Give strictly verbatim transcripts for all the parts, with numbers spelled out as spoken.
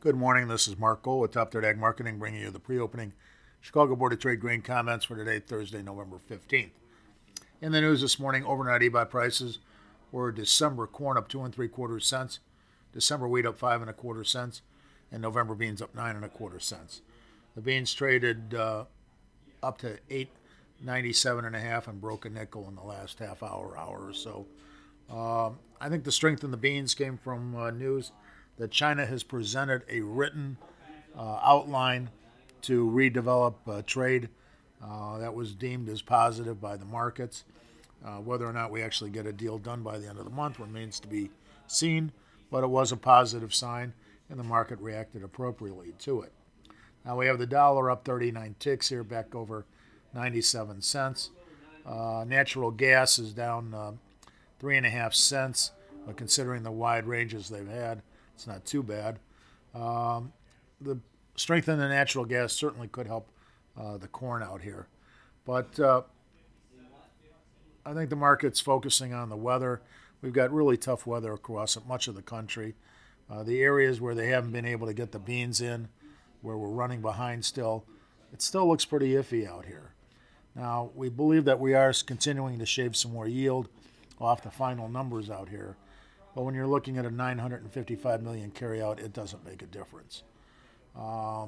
Good morning. This is Mark Gold with Top Third Ag Marketing, bringing you the pre-opening Chicago Board of Trade grain comments for today, Thursday, November fifteenth. In the news this morning, overnight E B O T prices were December corn up two and three quarters cents, December wheat up five and a quarter cents, and November beans up nine and a quarter cents. The beans traded uh, up to eight ninety-seven and a half and broke a nickel in the last half hour, hour or so. Um, I think the strength in the beans came from uh, news that China has presented a written uh, outline to redevelop uh, trade. Uh, that was deemed as positive by the markets. Uh, whether or not we actually get a deal done by the end of the month remains to be seen, but it was a positive sign, and the market reacted appropriately to it. Now we have the dollar up thirty-nine ticks here, back over ninety-seven cents. Uh, natural gas is down uh, three and a half cents, but considering the wide ranges they've had, it's not too bad. Um, the strength in the natural gas certainly could help uh, the corn out here. But uh, I think the market's focusing on the weather. We've got really tough weather across much of the country. Uh, the areas where they haven't been able to get the beans in, where we're running behind still, it still looks pretty iffy out here. Now, we believe that we are continuing to shave some more yield off the final numbers out here. But when you're looking at a nine hundred fifty-five million carryout, it doesn't make a difference. Um,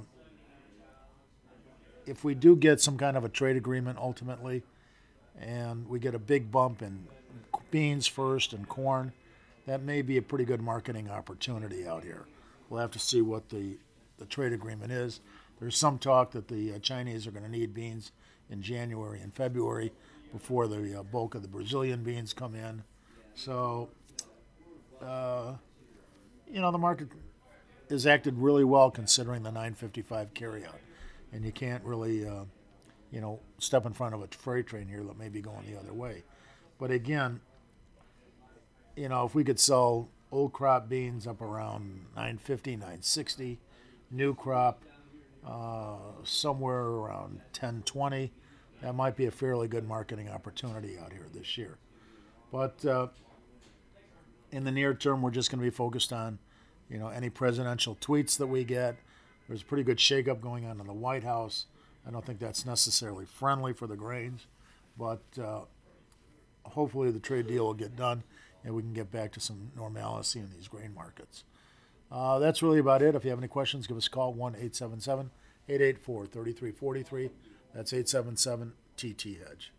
if we do get some kind of a trade agreement ultimately, and we get a big bump in beans first and corn, that may be a pretty good marketing opportunity out here. We'll have to see what the, the trade agreement is. There's some talk that the uh, Chinese are going to need beans in January and February before the uh, bulk of the Brazilian beans come in. So, uh, you know, the market has acted really well considering the nine fifty-five carryout. And you can't really, uh, you know, step in front of a freight train here that may be going the other way. But again, you know, if we could sell old crop beans up around nine fifty, nine sixty, new crop uh, somewhere around ten twenty, that might be a fairly good marketing opportunity out here this year. But uh, in the near term, we're just going to be focused on, you know, any presidential tweets that we get. There's a pretty good shakeup going on in the White House. I don't think that's necessarily friendly for the grains, but uh, hopefully the trade deal will get done and we can get back to some normalcy in these grain markets. Uh, that's really about it. If you have any questions, give us a call, one eight seven seven, eight eight four, three three four three. That's eight seven seven T T Hedge.